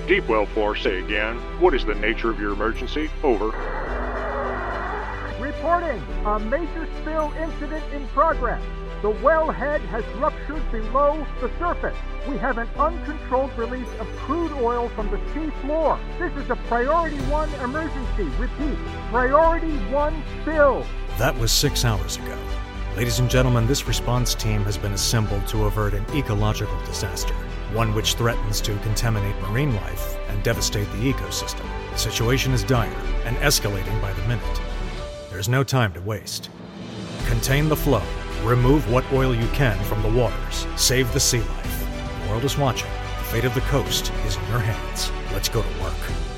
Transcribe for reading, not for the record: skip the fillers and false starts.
Deep well 4, say again. What is the nature of your emergency? Over. Reporting a major spill incident in progress. The wellhead has ruptured below the surface. We have an uncontrolled release of crude oil from the sea floor. This is a Priority 1 emergency. Repeat, Priority 1 spill. That was 6 hours ago. Ladies and gentlemen, this response team has been assembled to avert an ecological disaster, one which threatens to contaminate marine life and devastate the ecosystem. The situation is dire and escalating by the minute. There's no time to waste. Contain the flow. Remove what oil you can from the waters. Save the sea life. The world is watching. The fate of the coast is in your hands. Let's go to work.